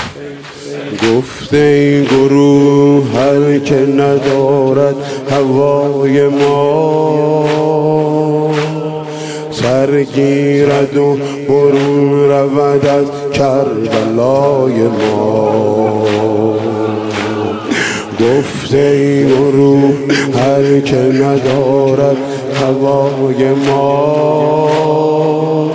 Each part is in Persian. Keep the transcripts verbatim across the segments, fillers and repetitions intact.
گفته این گروه هر که ندارد هوای ما سرگیرد و برون رود از کربلای ما. گفته این گروه هر که ندارد هوای ما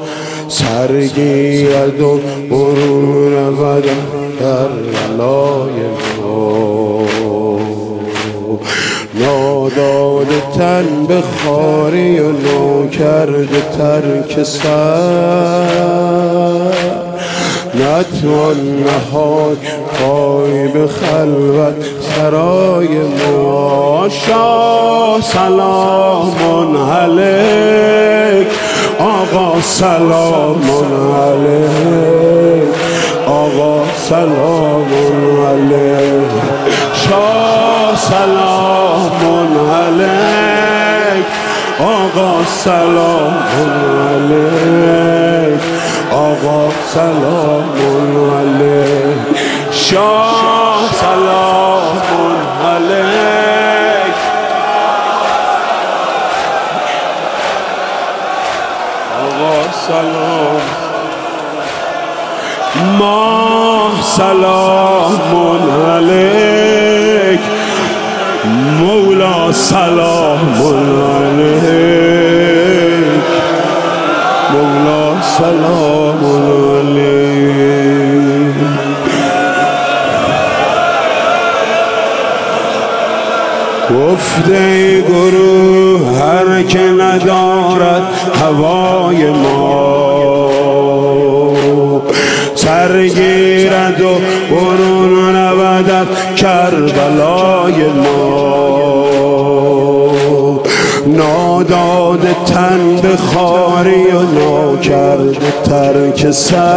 سرگیرد و برون رود در لای ما. ناداده تن به خواری و ناکرده ترک سر نتوان نهاد پای به خلوت سرای ما. شاه سلام علیک آقا سلام علیک آقا سلام علیک شاه سلام علیک آقا سلام علیک آقا سلام علیک شاه سلام علیک آقا سلام ماه سلام علیک مولا سلام علیک مولا سلام علیک. گفته گروه هر که ندارد هوای ما سرگیرد و برون رود از کربلای ما. ناداده تن به خواری و ناکرده ترک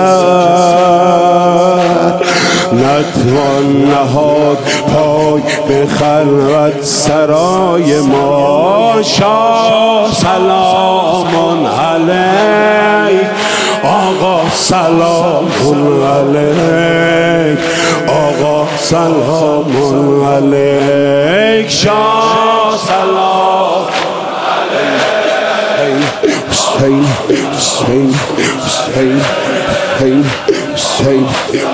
سر نتوان نهاد پای به خلوت سرای ما. شاه سلام علیک آقا سلام علیک آقا سلام علیک شاه سلام علیک. حسین حسین حسین حسین حسین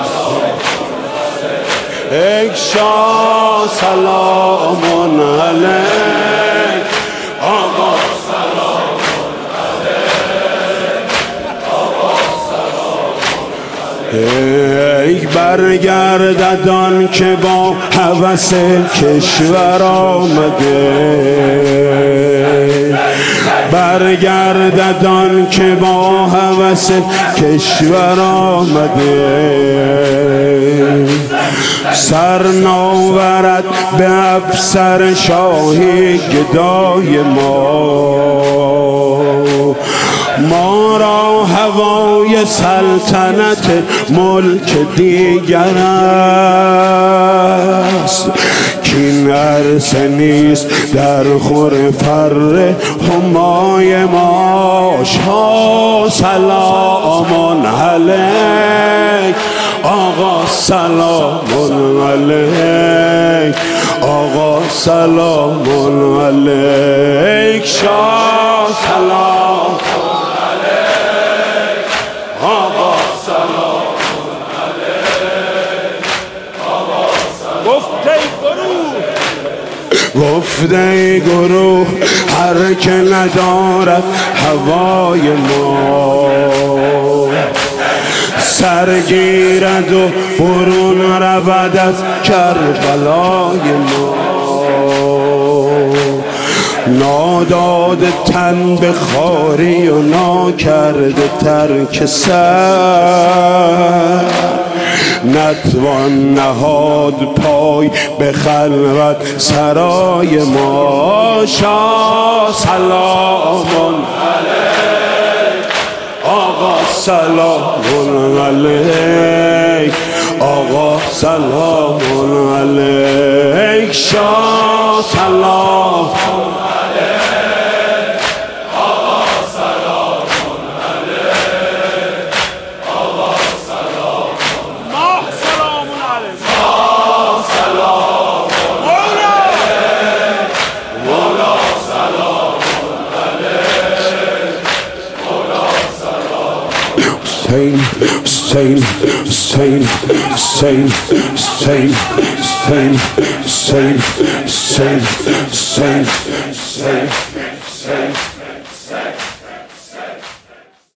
ای شاه سلام علیک آقا سلام علیک آقا سلام علیک. برگرددان که با هوس کشور آمده برگرددان که با هوس کشور آمده سر ناورد به افسر شاهی گدای ما. ما را هوای سلطنت ملک دیگر است کین عرصه نیست در خور فر همای ما. شاه سلام علیک آقا سلام علیک آقا سلام علیک شاه سلام علیک آقا سلام علیک آقا سلام. گفته گروه گفته گروه هر که ندارد هوای ما سرگیرد و برون رود از کربلای ما. ناداده تن به خواری و ناکرده ترک سر نتوان نهاد پای به خلوت سرای ما. شاه سلام علیک آقا سلام علیک آقا سلام علیک شاه سلام علیک آقا سلام علیک آقا سلام. ماه Hussein, Hussein, Hussein, Hussein, Hussein, Hussein, Hussein, Hussein, Hussein, Hussein, Hussein.